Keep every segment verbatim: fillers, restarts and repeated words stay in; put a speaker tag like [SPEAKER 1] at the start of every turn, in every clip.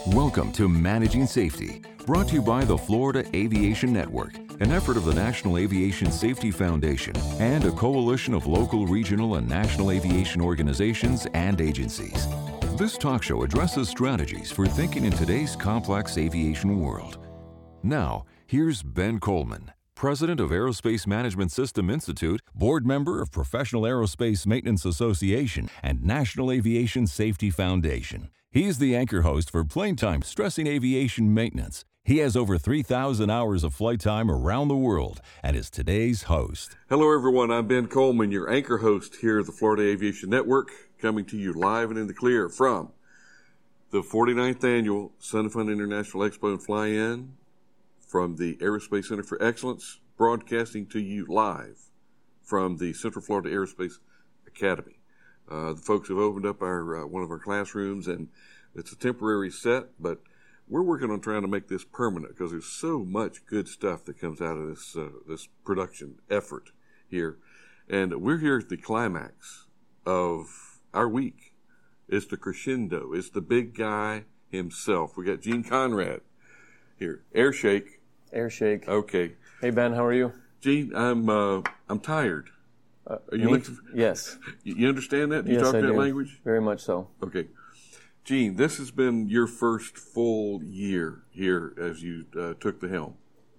[SPEAKER 1] Welcome to Managing Safety, brought to you by the Florida Aviation Network, an effort of the National Aviation Safety Foundation and a coalition of local, regional, and national aviation organizations and agencies. This talk show addresses strategies for thinking in today's complex aviation world. Now, here's Ben Coleman, President of Aerospace Management System Institute, board member of Professional Aerospace Maintenance Association, and National Aviation Safety Foundation. He's the anchor host for Plane Time Stressing Aviation Maintenance. He has over three thousand hours of flight time around the world and is today's host.
[SPEAKER 2] Hello, everyone. I'm Ben Coleman, your anchor host here at the Florida Aviation Network, coming to you live and in the clear from the forty-ninth Annual Sun 'n Fun International Expo and Fly-In, from the Aerospace Center for Excellence, broadcasting to you live from the Central Florida Aerospace Academy. Uh, the folks have opened up our uh, one of our classrooms, and it's a temporary set, but we're working on trying to make this permanent because there's so much good stuff that comes out of this uh, this production effort here. And we're here at the climax of our week. It's the crescendo. It's the big guy himself. We got Gene Conrad here. Air shake.
[SPEAKER 3] Air shake.
[SPEAKER 2] Okay.
[SPEAKER 3] Hey, Ben, how are you?
[SPEAKER 2] Gene, I'm uh, I'm tired.
[SPEAKER 3] Uh,
[SPEAKER 2] Are you listening?
[SPEAKER 3] Yes.
[SPEAKER 2] You understand that? You
[SPEAKER 3] yes,
[SPEAKER 2] talk
[SPEAKER 3] I
[SPEAKER 2] that
[SPEAKER 3] do.
[SPEAKER 2] language?
[SPEAKER 3] Very much so.
[SPEAKER 2] Okay. Gene, this has been your first full year here as you uh, took the helm.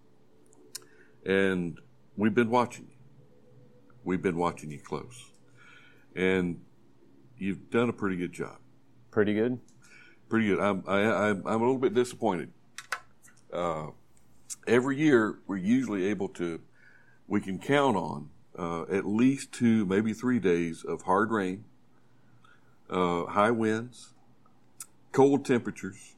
[SPEAKER 2] And we've been watching you. We've been watching you close. And you've done a pretty good job.
[SPEAKER 3] Pretty good?
[SPEAKER 2] Pretty good. I'm, I, I, I'm a little bit disappointed. Uh, every year, we're usually able to, we can count on uh, at least two, maybe three days of hard rain, uh, high winds, cold temperatures,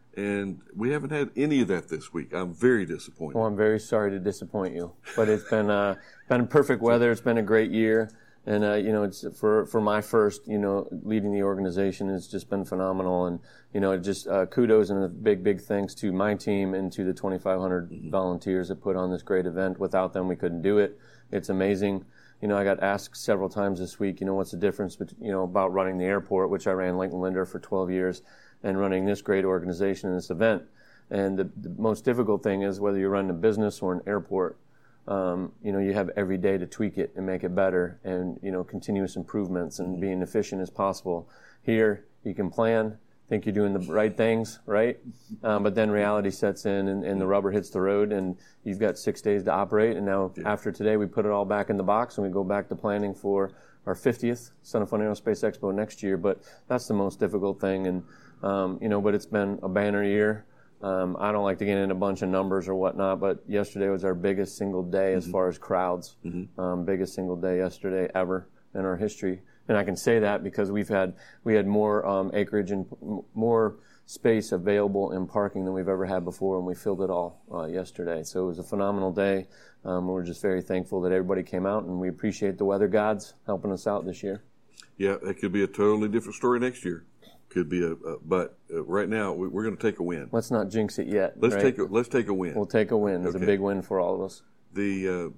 [SPEAKER 2] and we haven't had any of that this week. I'm very disappointed.
[SPEAKER 3] Well, I'm very sorry to disappoint you, but it's been uh, been perfect weather. It's been a great year, and uh, you know, it's for for my first, you know, leading the organization. It's just been phenomenal, and you know, just uh, kudos and a big, big thanks to my team and to the twenty-five hundred mm-hmm. volunteers that put on this great event. Without them, we couldn't do it. It's amazing. You know, I got asked several times this week, you know, what's the difference between, you know, about running the airport, which I ran Lincoln Linder for twelve years, and running this great organization and this event. And the, the most difficult thing is whether you're running a business or an airport, um, you know, you have every day to tweak it and make it better and, you know, continuous improvements and being efficient as possible. Here, you can plan, think you're doing the right things, right? Um, but then reality sets in and, and the rubber hits the road and you've got six days to operate. And now yeah. after today, we put it all back in the box and we go back to planning for our fiftieth Sun 'n Fun Aerospace Expo next year. But that's the most difficult thing. And, um, you know, but it's been a banner year. Um, I don't like to get in a bunch of numbers or whatnot, but yesterday was our biggest single day mm-hmm. as far as crowds. Mm-hmm. Um, biggest single day yesterday ever in our history. And I can say that because we've had we had more um, acreage and p- more space available in parking than we've ever had before, and we filled it all uh, yesterday. So it was a phenomenal day. Um, we're just very thankful that everybody came out, and we appreciate the weather gods helping us out this year.
[SPEAKER 2] Yeah, it could be a totally different story next year. Could be a, a but uh, right now we, we're going to take a win.
[SPEAKER 3] Let's not jinx it yet.
[SPEAKER 2] Let's
[SPEAKER 3] right?
[SPEAKER 2] take a, let's take a win.
[SPEAKER 3] We'll take a win. It's okay. A big win for all of us.
[SPEAKER 2] The uh,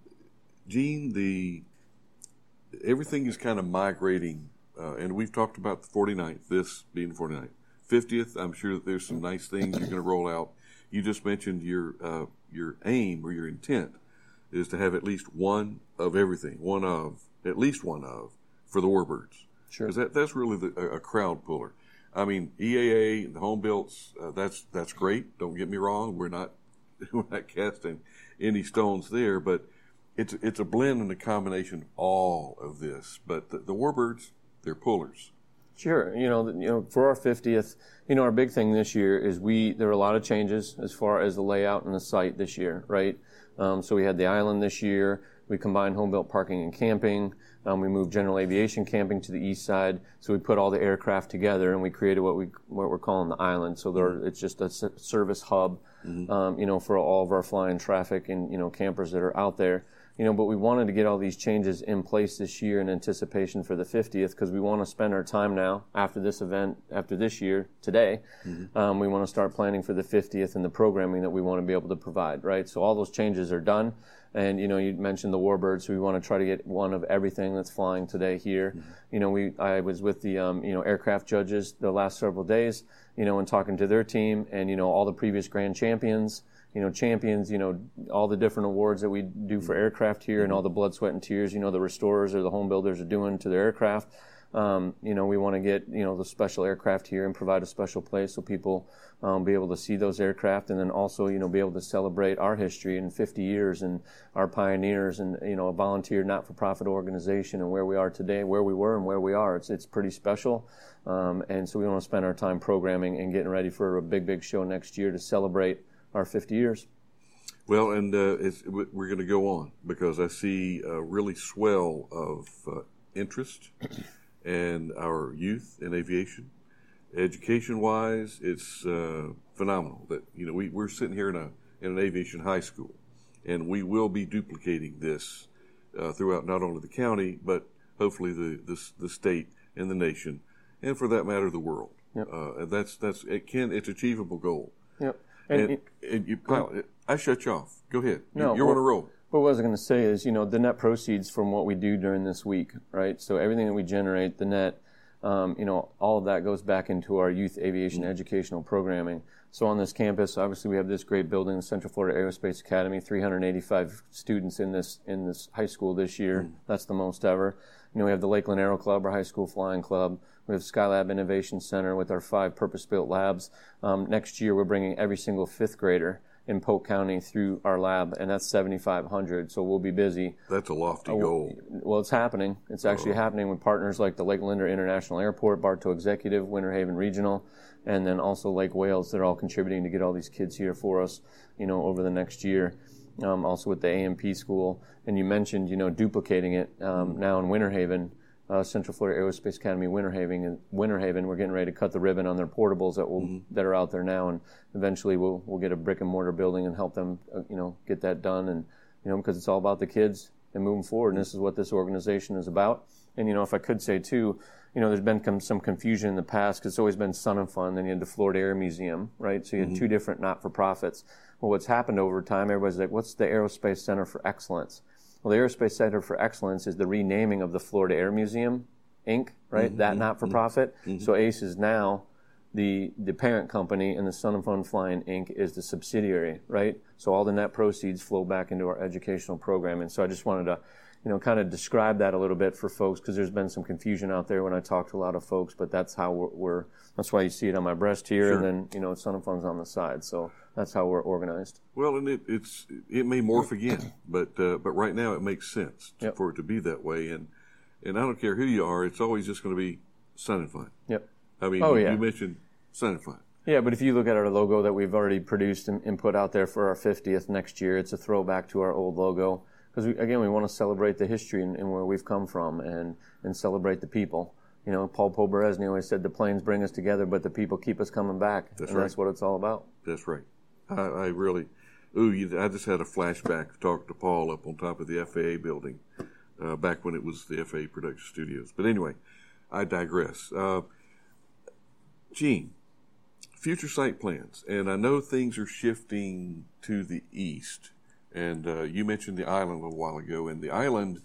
[SPEAKER 2] Gene, the everything is kind of migrating, uh, and we've talked about the forty-ninth, this being the forty-ninth. fiftieth, I'm sure that there's some nice things you're going to roll out. You just mentioned your uh, your aim or your intent is to have at least one of everything, one of, at least one of, for the Warbirds.
[SPEAKER 3] Sure.
[SPEAKER 2] Because that, that's really the, a, a crowd puller. I mean, E A A, the home builts, uh, that's that's great. Don't get me wrong. We're not we're not casting any stones there, but it's it's a blend and a combination of all of this. But the, the Warbirds, they're pullers.
[SPEAKER 3] Sure. You know, you know, for our fiftieth, you know, our big thing this year is we there are a lot of changes as far as the layout and the site this year, right? Um, so we had the island this year. We combined home-built parking and camping. Um, we moved general aviation camping to the east side. So we put all the aircraft together and we created what we what we're calling the island. So there, it's just a service hub, mm-hmm. um, you know, for all of our flying traffic and you know campers that are out there. You know, but we wanted to get all these changes in place this year in anticipation for the fiftieth because we want to spend our time now after this event, after this year, today. Mm-hmm. Um, we want to start planning for the fiftieth and the programming that we want to be able to provide, right? So all those changes are done. And, you know, you mentioned the Warbirds, so we want to try to get one of everything that's flying today here. Mm-hmm. You know, we I was with the, um, you know, aircraft judges the last several days, you know, and talking to their team and, you know, all the previous grand champions, you know, champions, you know, all the different awards that we do for aircraft here, mm-hmm. and all the blood, sweat, and tears, you know, the restorers or the home builders are doing to their aircraft. Um, you know, we want to get, you know, the special aircraft here and provide a special place so people um, be able to see those aircraft, and then also, you know, be able to celebrate our history in fifty years and our pioneers and, you know, a volunteer not-for-profit organization and where we are today, where we were and where we are. It's, it's pretty special. Um, and so we want to spend our time programming and getting ready for a big, big show next year to celebrate our fifty years.
[SPEAKER 2] Well, and uh, it's, we're going to go on because I see a really swell of uh, interest and our youth in aviation. Education-wise, it's uh, phenomenal that, you know, we, we're sitting here in a in an aviation high school, and we will be duplicating this uh, throughout not only the county, but hopefully the, the the state and the nation, and for that matter, the world.
[SPEAKER 3] Yep.
[SPEAKER 2] Uh, and that's that's it can it's achievable goal.
[SPEAKER 3] Yep.
[SPEAKER 2] And,
[SPEAKER 3] and,
[SPEAKER 2] and, and you, Kyle, I shut you off. Go ahead.
[SPEAKER 3] No,
[SPEAKER 2] You're
[SPEAKER 3] well,
[SPEAKER 2] on a roll.
[SPEAKER 3] What I was going to say is, you know, the net proceeds from what we do during this week, right? So everything that we generate, the net, um, you know, all of that goes back into our youth aviation mm-hmm. educational programming. So on this campus, obviously we have this great building, the Central Florida Aerospace Academy, three hundred eighty-five students in this in this high school this year. Mm-hmm. That's the most ever. You know, we have the Lakeland Aero Club, our high school flying club. We have Skylab Innovation Center with our five purpose-built labs. Um, next year, we're bringing every single fifth grader in Polk County through our lab, and that's seventy-five hundred, so we'll be busy.
[SPEAKER 2] That's a lofty
[SPEAKER 3] uh,
[SPEAKER 2] goal.
[SPEAKER 3] Well, it's happening. It's actually oh. happening with partners like the Lake Linder International Airport, Bartow Executive, Winter Haven Regional, and then also Lake Wales. They're all contributing to get all these kids here for us, you know, over the next year. Um, also with the A M P school, and you mentioned, you know, duplicating it um, now in Winter Haven. Uh, Central Florida Aerospace Academy, Winter Haven, and Winter Haven. We're getting ready to cut the ribbon on their portables that will mm-hmm. that are out there now, and eventually we'll we'll get a brick and mortar building and help them, uh, you know, get that done. And you know, because it's all about the kids and moving forward, and this is what this organization is about. And you know, if I could say too, you know, there's been com- some confusion in the past because it's always been Sun and Fun. Then you had the Florida Air Museum, right? So you had mm-hmm. two different not-for-profits. Well, what's happened over time? Everybody's like, what's the Aerospace Center for Excellence? Well, the Aerospace Center for Excellence is the renaming of the Florida Air Museum, Incorporated, right? Mm-hmm. That not-for-profit. Mm-hmm. So A C E is now the the parent company, and the Sun and Fun Flying Incorporated is the subsidiary, right? So all the net proceeds flow back into our educational program. And so I just wanted to, you know, kind of describe that a little bit for folks, because there's been some confusion out there when I talk to a lot of folks, but that's how we're, we're that's why you see it on my breast here, sure. and then, you know, Sun and Fun's on the side. So that's how we're organized.
[SPEAKER 2] Well, and it, it's it may morph again, but uh, but right now it makes sense to, yep. for it to be that way. And and I don't care who you are, it's always just going to be Sun and Fun.
[SPEAKER 3] Yep.
[SPEAKER 2] I mean,
[SPEAKER 3] oh,
[SPEAKER 2] you,
[SPEAKER 3] yeah.
[SPEAKER 2] you mentioned Sun and Fun.
[SPEAKER 3] Yeah, but if you look at our logo that we've already produced and, and put out there for our fiftieth next year, it's a throwback to our old logo. Because, we, again, we want to celebrate the history and, and where we've come from, and, and celebrate the people. You know, Paul Poberezny always said the planes bring us together, but the people keep us coming back.
[SPEAKER 2] That's
[SPEAKER 3] and
[SPEAKER 2] right.
[SPEAKER 3] That's what it's all about.
[SPEAKER 2] That's right. I, I really, ooh, you, I just had a flashback of talking to Paul up on top of the F A A building uh, back when it was the F A A Production Studios. But anyway, I digress. Uh, Gene, future site plans, and I know things are shifting to the east. And uh, you mentioned the island a little while ago, and the island,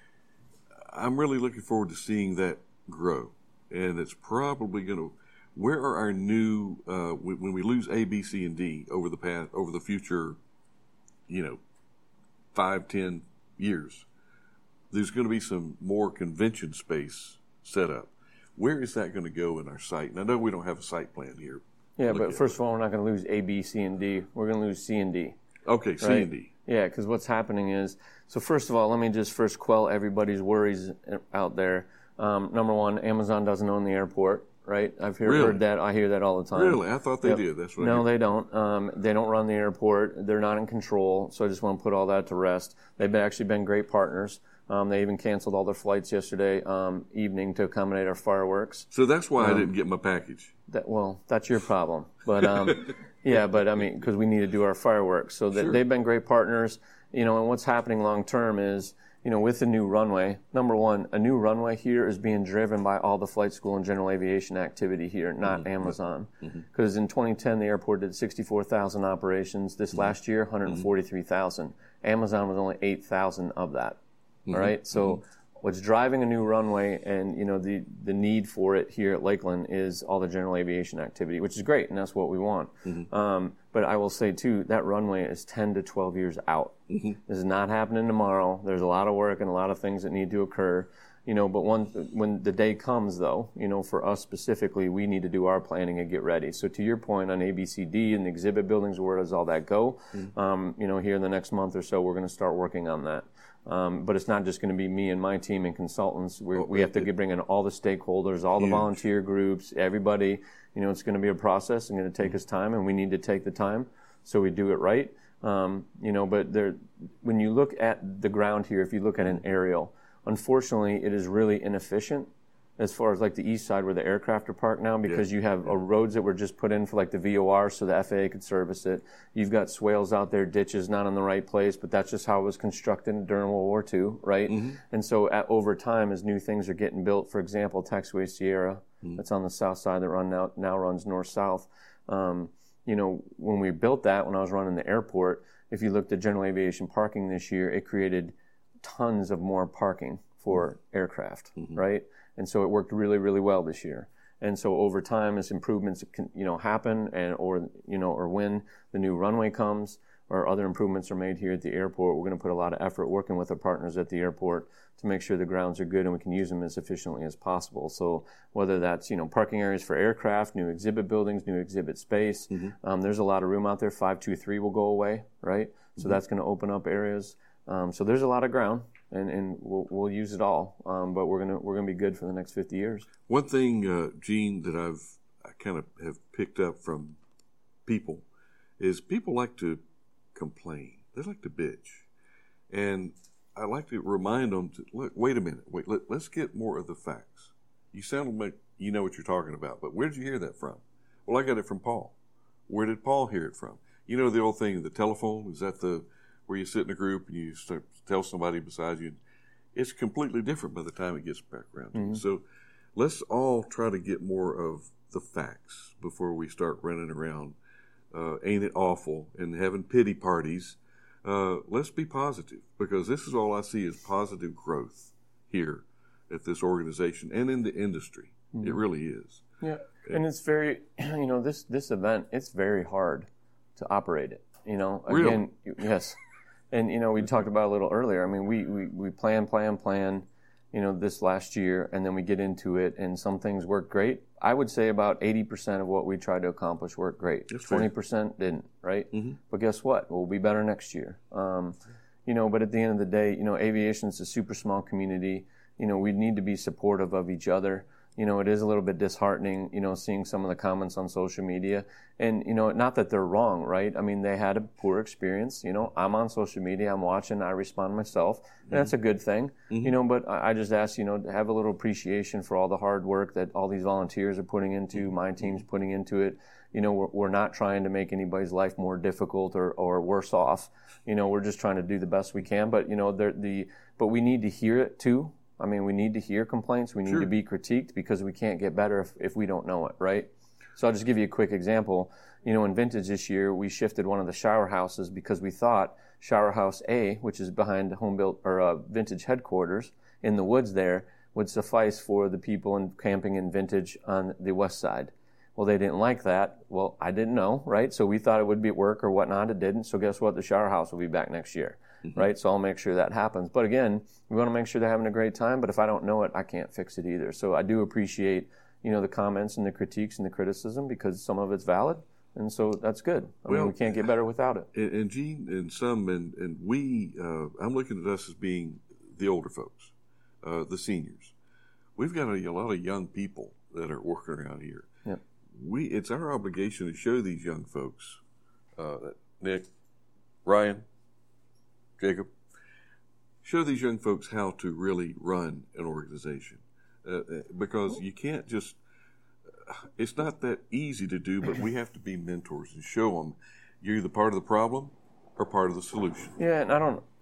[SPEAKER 2] I'm really looking forward to seeing that grow. And it's probably going to, where are our new, uh, when we lose A, B, C, and D over the past, over the future, you know, five, ten years, there's going to be some more convention space set up. Where is that going to go in our site? And I know we don't have a site plan here.
[SPEAKER 3] Yeah, but first of all, we're not going to lose A, B, C, and D. We're going to lose C and D.
[SPEAKER 2] Okay, C
[SPEAKER 3] right?
[SPEAKER 2] and D.
[SPEAKER 3] Yeah, because what's happening is, so first of all, let me just first quell everybody's worries out there. Um, number one, Amazon doesn't own the airport, right? I've heard,
[SPEAKER 2] really?
[SPEAKER 3] heard that. I hear that all the time.
[SPEAKER 2] Really? I thought they
[SPEAKER 3] yep.
[SPEAKER 2] did. That's what
[SPEAKER 3] No,
[SPEAKER 2] I
[SPEAKER 3] they don't. Um, they don't run the airport. They're not in control. So I just want to put all that to rest. They've been, actually been great partners. Um, they even canceled all their flights yesterday um, evening to accommodate our fireworks.
[SPEAKER 2] So that's why
[SPEAKER 3] um,
[SPEAKER 2] I didn't get my package.
[SPEAKER 3] That, well, that's your problem. But um, yeah, but I mean, because we need to do our fireworks. So that
[SPEAKER 2] sure.
[SPEAKER 3] they've been great partners. You know, and what's happening long term is, you know, with the new runway, number one, a new runway here is being driven by all the flight school and general aviation activity here, not mm-hmm. Amazon. Because mm-hmm. in twenty ten, the airport did sixty-four thousand operations. This mm-hmm. last year, one hundred forty-three thousand. Mm-hmm. Amazon was only eight thousand of that. Mm-hmm. All right? So mm-hmm. what's driving a new runway and, you know, the, the need for it here at Lakeland is all the general aviation activity, which is great, and that's what we want. Mm-hmm. Um, but I will say, too, that runway is ten to twelve years out. Mm-hmm. This is not happening tomorrow. There's a lot of work and a lot of things that need to occur. You know, but one, when the day comes, though, you know, for us specifically, we need to do our planning and get ready. So to your point on A B C D and the exhibit buildings, where does all that go? Mm-hmm. Um, you know, here in the next month or so, we're going to start working on that. Um, but it's not just going to be me and my team and consultants. We're, we have to get, bring in all the stakeholders, all the Huge. volunteer groups, everybody. You know, it's going to be a process and going to take mm-hmm. us time, and we need to take the time so we do it right. Um, you know, but there, when you look at the ground here, if you look at an aerial, unfortunately, it is really inefficient as far as like the east side where the aircraft are parked now, because yeah. you have yeah. uh, roads that were just put in for like the V O R so the F A A could service it. You've got swales out there, ditches not in the right place, but that's just how it was constructed during World War Two, right? Mm-hmm. And so at, over time, as new things are getting built, for example, Taxiway Sierra, mm-hmm. that's on the south side that run now, now runs north-south. Um, you know, when we built that, when I was running the airport, if you looked at general aviation parking this year, it created tons of more parking for mm-hmm. aircraft, mm-hmm. right? And so it worked really, really well this year. And so over time, as improvements can, you know, happen, and or you know, or when the new runway comes, or other improvements are made here at the airport, we're going to put a lot of effort working with our partners at the airport to make sure the grounds are good and we can use them as efficiently as possible. So whether that's, you know, parking areas for aircraft, new exhibit buildings, new exhibit space, mm-hmm. um, there's a lot of room out there. five two three will go away, right? So mm-hmm. that's going to open up areas. Um, so there's a lot of ground. And, and we'll, we'll use it all, um, but we're gonna we're gonna be good for the next fifty years.
[SPEAKER 2] One thing, uh, Gene, that I've I kind of have picked up from people is people like to complain. They like to bitch, and I like to remind them to look. Wait a minute. Wait. Let, let's get more of the facts. You sound like you know what you're talking about, but where did you hear that from? Well, I got it from Paul. Where did Paul hear it from? You know the old thing, the telephone. Is that the where you sit in a group and you start tell somebody beside you? It's completely different by the time it gets back around to mm-hmm. you. So let's all try to get more of the facts before we start running around, uh, ain't it awful, and having pity parties. Uh, let's be positive, because this is all I see is positive growth here at this organization and in the industry. Mm-hmm. It really is.
[SPEAKER 3] Yeah, and, and it's very, you know, this, this event, it's very hard to operate it. You know, again,
[SPEAKER 2] really?
[SPEAKER 3] Yes. And, you know, we talked about it a little earlier. I mean, we, we, we plan, plan, plan, you know, this last year, and then we get into it, and some things work great. I would say about eighty percent of what we tried to accomplish worked great.
[SPEAKER 2] That's
[SPEAKER 3] twenty percent fair. Didn't, right? Mm-hmm. But guess what? We'll be better next year. Um, you know, but at the end of the day, you know, aviation is a super small community. You know, we need to be supportive of each other. You know, it is a little bit disheartening, you know, seeing some of the comments on social media. And, you know, not that they're wrong, right? I mean, they had a poor experience. You know, I'm on social media, I'm watching, I respond myself. And mm-hmm. that's a good thing, mm-hmm. you know, but I just ask, you know, to have a little appreciation for all the hard work that all these volunteers are putting into, my team's putting into it. You know, we're, we're not trying to make anybody's life more difficult or, or worse off. You know, we're just trying to do the best we can. But, you know, the but we need to hear it, too. I mean, we need to hear complaints. We need
[SPEAKER 2] sure.
[SPEAKER 3] to be critiqued, because we can't get better if, if we don't know it, right? So I'll just give you a quick example. You know, in Vintage this year, we shifted one of the shower houses because we thought Shower House A, which is behind Home Built or uh, Vintage headquarters in the woods there, would suffice for the people in camping in Vintage on the west side. Well, they didn't like that. Well, I didn't know, right? So we thought it would be at work or whatnot. It didn't. So guess what? The shower house will be back next year. Mm-hmm. Right? So I'll make sure that happens. But again, we want to make sure they're having a great time, but if I don't know it, I can't fix it either. So I do appreciate, you know, the comments and the critiques and the criticism, because some of it's valid, and so that's good. I well, mean, we can't get better without it.
[SPEAKER 2] And, and Gene, and some, and, and we, uh, I'm looking at us as being the older folks, uh, the seniors. We've got a, a lot of young people that are working around here.
[SPEAKER 3] Yep.
[SPEAKER 2] We, it's our obligation to show these young folks, uh, Nick, Ryan, Jacob, show these young folks how to really run an organization, uh, because you can't just, uh, it's not that easy to do, but we have to be mentors and show them you're either part of the problem or part of the solution.
[SPEAKER 3] Yeah, and I don't,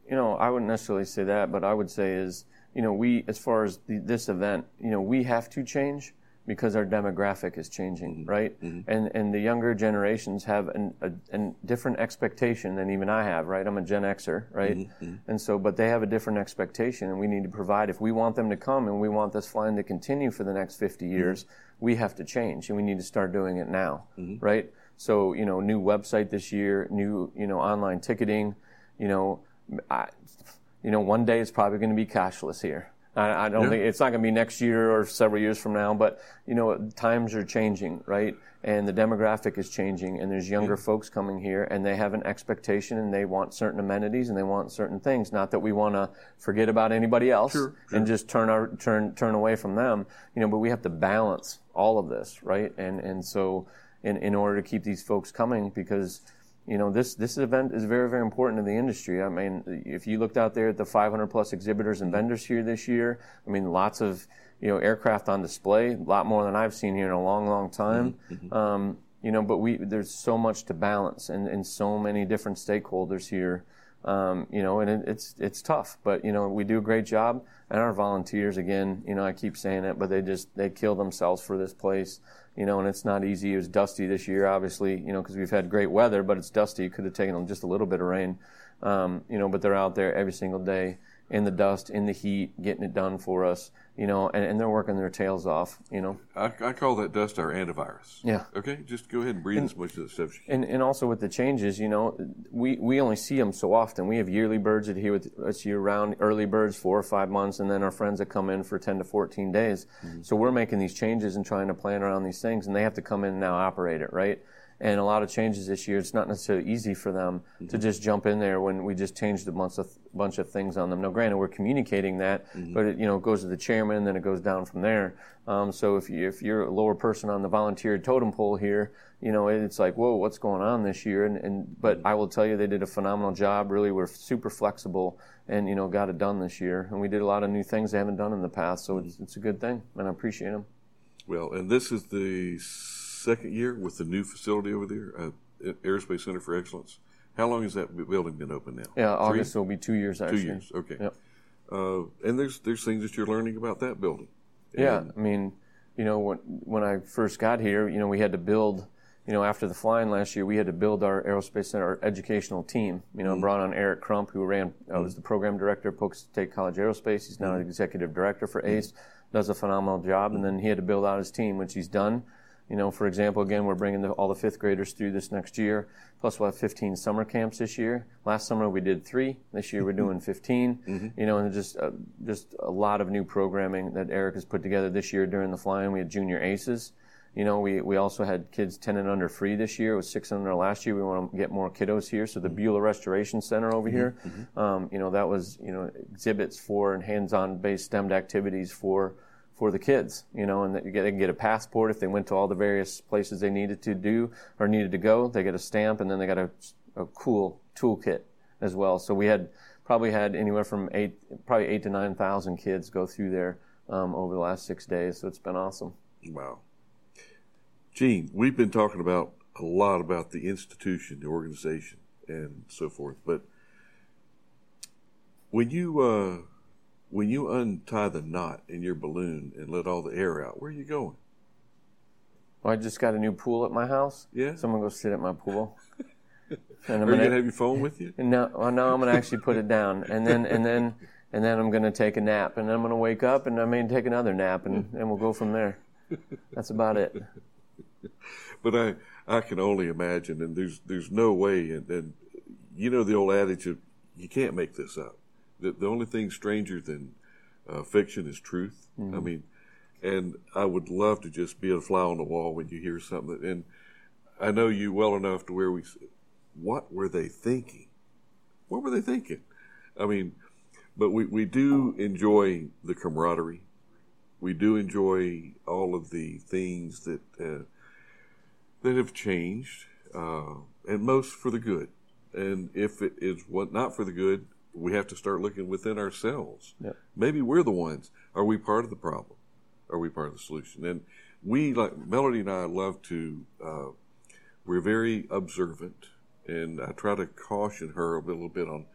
[SPEAKER 3] you know, I wouldn't necessarily say that, but I would say is, you know, we, as far as the, this event, you know, we have to change because our demographic is changing, mm-hmm. right? Mm-hmm. And and the younger generations have an, a, a different expectation than even I have, right? I'm a Gen Xer, right? Mm-hmm. And so, but they have a different expectation, and we need to provide. If we want them to come and we want this flying to continue for the next fifty years, mm-hmm. we have to change, and we need to start doing it now, mm-hmm. right? So, you know, new website this year, new, you know, online ticketing, you know, I, you know, one day it's probably going to be cashless here. I, I don't yeah. think it's not going to be next year or several years from now, but you know, times are changing, right? And the demographic is changing, and there's younger yeah. folks coming here, and they have an expectation, and they want certain amenities, and they want certain things. Not that we want to forget about anybody else
[SPEAKER 2] sure, sure.
[SPEAKER 3] and just turn our turn turn away from them, you know. But we have to balance all of this, right? And and so, in in order to keep these folks coming, because you know, this this event is very, very important to the industry. I mean, if you looked out there at the five hundred plus exhibitors and vendors here this year, I mean, lots of, you know, aircraft on display, a lot more than I've seen here in a long, long time. Mm-hmm. Um, you know, but we there's so much to balance and, and so many different stakeholders here. Um, you know, and it, it's it's tough, but, you know, we do a great job. And our volunteers, again, you know, I keep saying it, but they just, they kill themselves for this place. You know, and it's not easy. It was dusty this year, obviously, you know, because we've had great weather, but it's dusty. It could have taken just a little bit of rain, um, you know, but they're out there every single day in the dust, in the heat, getting it done for us, you know, and, and they're working their tails off, you know.
[SPEAKER 2] I, I call that dust our antivirus.
[SPEAKER 3] Yeah.
[SPEAKER 2] Okay, just go ahead and breathe and, as much of the stuff as you can.
[SPEAKER 3] And, and also with the changes, you know, we, we only see them so often. We have yearly birds that are here with us year-round, early birds, four or five months, and then our friends that come in for ten to fourteen days. Mm-hmm. So we're making these changes and trying to plan around these things, and they have to come in and now operate it, right? And a lot of changes this year, it's not necessarily easy for them mm-hmm. to just jump in there when we just changed a bunch of bunch of things on them. Now, granted, we're communicating that, mm-hmm. but it, you know, it goes to the chairman, and then it goes down from there. Um, so if you if you're a lower person on the volunteer totem pole here, you know, it's like, whoa, what's going on this year? And, and but I will tell you, they did a phenomenal job. Really, we're super flexible, and you know, got it done this year. And we did a lot of new things they haven't done in the past, so mm-hmm. it's it's a good thing, and I appreciate them.
[SPEAKER 2] Well, and this is the second year with the new facility over there, uh, Aerospace Center for Excellence. How long has that building been open now?
[SPEAKER 3] Yeah, August will be two years, actually.
[SPEAKER 2] Two years, okay.
[SPEAKER 3] Yep.
[SPEAKER 2] Uh, and there's there's things that you're learning about that building. And
[SPEAKER 3] yeah, I mean, you know, when, when I first got here, you know, we had to build, you know, after the flying last year, we had to build our Aerospace Center, our educational team. You know, mm-hmm. brought on Eric Crump, who ran, uh, was the program director at Polk State College Aerospace. He's now mm-hmm. the executive director for ACE, does a phenomenal job, mm-hmm. and then he had to build out his team, which he's done. You know, for example, again, we're bringing the, all the fifth graders through this next year. Plus, we'll have fifteen summer camps this year. Last summer we did three. This year we're doing fifteen. Mm-hmm. You know, and just uh, just a lot of new programming that Eric has put together this year during the flying. We had junior aces. You know, we, we also had kids ten and under free this year. It was six and under last year. We want to get more kiddos here. So the Beulah Restoration Center over mm-hmm. here, mm-hmm. Um, you know, that was, you know, exhibits for and hands-on based STEM activities for for the kids, you know, and they can get a passport if they went to all the various places they needed to do or needed to go. They get a stamp, and then they got a, a cool toolkit as well. So we had probably had anywhere from eight, probably eight to nine thousand kids go through there um, over the last six days. So it's been awesome.
[SPEAKER 2] Wow, Gene, we've been talking about a lot about the institution, the organization, and so forth. But when you uh, When you untie the knot in your balloon and let all the air out, where are you going?
[SPEAKER 3] Well, I just got a new pool at my house.
[SPEAKER 2] Yeah.
[SPEAKER 3] So I'm going to go sit at my pool.
[SPEAKER 2] And I'm are you going to have your phone with you?
[SPEAKER 3] No, well, no, I'm going to actually put it down. And then and then, and then I'm going to take a nap. And then I'm going to wake up, and I may take another nap, and, and we'll go from there. That's about it.
[SPEAKER 2] But I, I can only imagine, and there's there's no way, and, and you know the old adage of you can't make this up. The, the only thing stranger than uh, fiction is truth. Mm-hmm. I mean, and I would love to just be a fly on the wall when you hear something. That, and I know you well enough to where we say, what were they thinking? What were they thinking? I mean, but we, we do enjoy the camaraderie. We do enjoy all of the things that uh, that have changed, uh, and most for the good. And if it is what not for the good, we have to start looking within ourselves.
[SPEAKER 3] Yep.
[SPEAKER 2] Maybe we're the ones. Are we part of the problem? Are we part of the solution? And we, like Melody and I, love to, uh, we're very observant, and I try to caution her a little bit on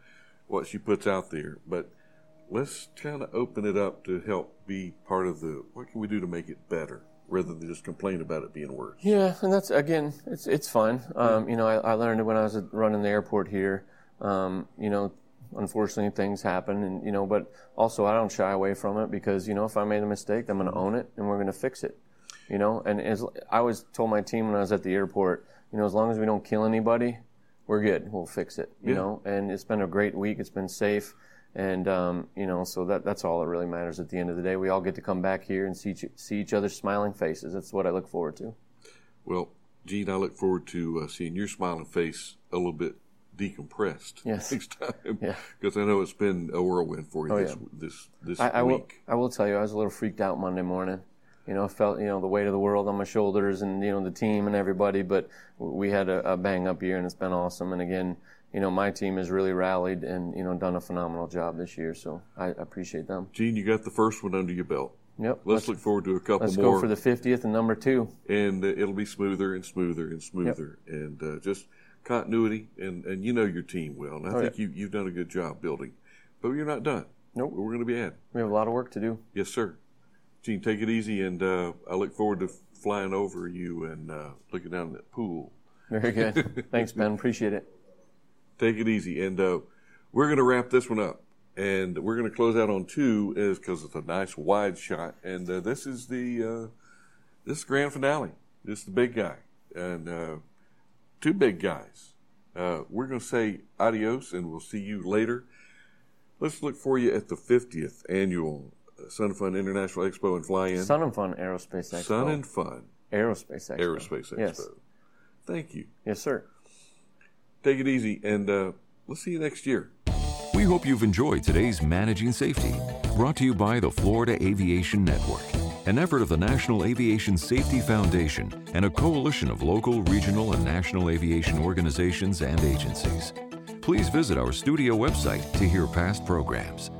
[SPEAKER 2] what she puts out there. But let's kind of open it up to help be part of the, what can we do to make it better rather than just complain about it being worse?
[SPEAKER 3] Yeah, and that's, again, it's it's fun. Um, you know, I, I learned it when I was running the airport here. Um, you know, unfortunately things happen, and, you know, but also I don't shy away from it because, you know, if I made a mistake, I'm going to own it and we're going to fix it. You know, and as I always told my team when I was at the airport, you know, as long as we don't kill anybody, we're good. We'll fix it, you yeah. know, and it's been a great week. It's been safe. And, um, you know, so that that's all that really matters at the end of the day. We all get to come back here and see, see each other's smiling faces. That's what I look forward to.
[SPEAKER 2] Well, Gene, I look forward to uh, seeing your smiling face a little bit decompressed
[SPEAKER 3] yes.
[SPEAKER 2] next time.
[SPEAKER 3] Yeah.
[SPEAKER 2] Because I know it's been a whirlwind for you
[SPEAKER 3] oh,
[SPEAKER 2] this,
[SPEAKER 3] yeah.
[SPEAKER 2] this, this
[SPEAKER 3] I, I
[SPEAKER 2] week.
[SPEAKER 3] Will, I will tell you, I was a little freaked out Monday morning. You know, I felt, you know, the weight of the world on my shoulders and, you know, the team and everybody, but we had a, a bang-up year, and it's been awesome. And, again, you know, my team has really rallied and, you know, done a phenomenal job this year, so I appreciate them.
[SPEAKER 2] Gene, you got the first one under your belt.
[SPEAKER 3] Yep.
[SPEAKER 2] Let's, let's look forward to a couple
[SPEAKER 3] let's
[SPEAKER 2] more.
[SPEAKER 3] Let's go for the fiftieth and number two.
[SPEAKER 2] And uh, it'll be smoother and smoother and smoother. Yep. And uh, just continuity, and, and you know your team well. And I
[SPEAKER 3] oh,
[SPEAKER 2] think
[SPEAKER 3] yeah.
[SPEAKER 2] you, you've done a good job building. But you're not done.
[SPEAKER 3] Nope.
[SPEAKER 2] We're going to be at.
[SPEAKER 3] We have a lot of work to do.
[SPEAKER 2] Yes, sir. Gene, take it easy, and uh, I look forward to flying over you and uh, looking down at that pool.
[SPEAKER 3] Very good. Thanks, Ben. Appreciate it.
[SPEAKER 2] Take it easy. And uh, we're going to wrap this one up. And we're going to close out on two is because it's a nice wide shot. And uh, this is the uh, this is the grand finale. This is the big guy. And uh, two big guys. Uh, we're going to say adios, and we'll see you later. Let's look for you at the fiftieth annual Sun and Fun International Expo and Fly-In.
[SPEAKER 3] Sun and Fun Aerospace Expo.
[SPEAKER 2] Sun and Fun
[SPEAKER 3] Aerospace Expo.
[SPEAKER 2] Aerospace Expo.
[SPEAKER 3] Yes.
[SPEAKER 2] Thank you.
[SPEAKER 3] Yes, sir.
[SPEAKER 2] Take it easy, and uh, we'll see you next year.
[SPEAKER 1] We hope you've enjoyed today's Managing Safety, brought to you by the Florida Aviation Network, an effort of the National Aviation Safety Foundation and a coalition of local, regional, and national aviation organizations and agencies. Please visit our studio website to hear past programs.